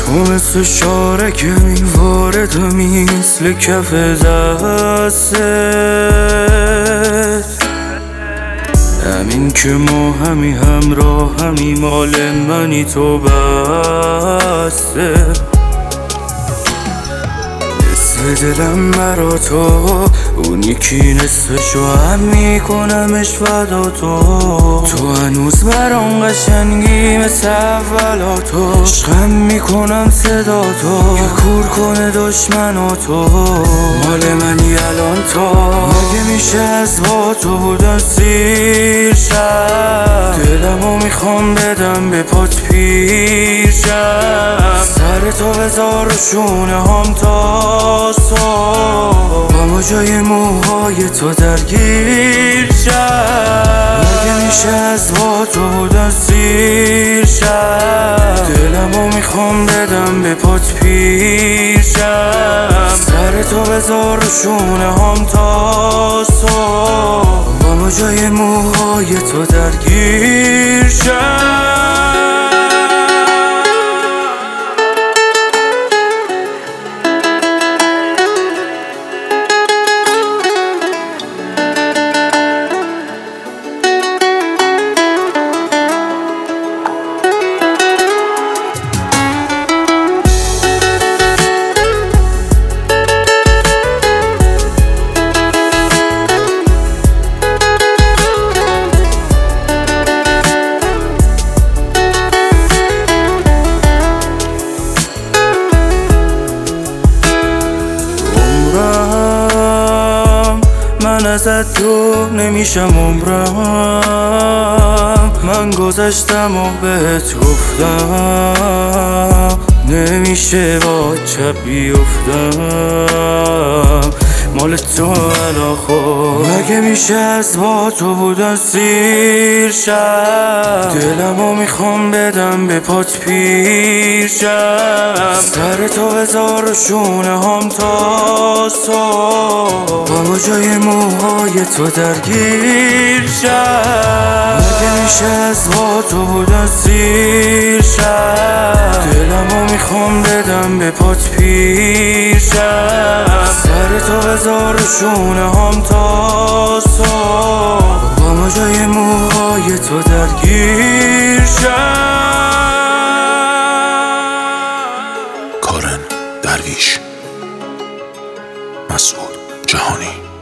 و مثل شاره که میوارد مثل کف دستت، همین که ما همراه مال منی تو بسته. نصف دلم برا تو، اون یکی نصفشو هم میکنمش فدا تو هنوز برام قشنگی مثل اولاتو، عشقم میکنم صدا تو که کور کنه دشمناتو. مال منی الان تو، مگه میشه از با تو بودن سیر شم؟ دلمو میخوام بدم به پات پیر شم، سر تو بذار و شونه هم تا صبح، با جای موهای تو درگیر شم. مگه میشه از با تو بودن سیر شم؟ دلمو میخوام بدم به پات پیر شم، سر تو بذار و شونه هم تا صبح، با جای موهای تو درگیر شم. من ازت دور نمیشم عمرم، من گذشتم و بهت گفتم نمیشه با چپ بیفتم، مال تو الان خود. مگه میشه از با تو بودن سیر شم؟ دلمو میخوام بدم به پات پیر شم، سر تو بذار و شونه هم تا صبح، با جای موهای تو درگیر شم. مگه میشه از با تو بودن سیر شم؟ دلمو میخوام بدم به پات پیر شم، سر تو بذار و شونه هم تا صبح، با جای موهای تو درگیر شم. کارن درویش، مسعود جهانی.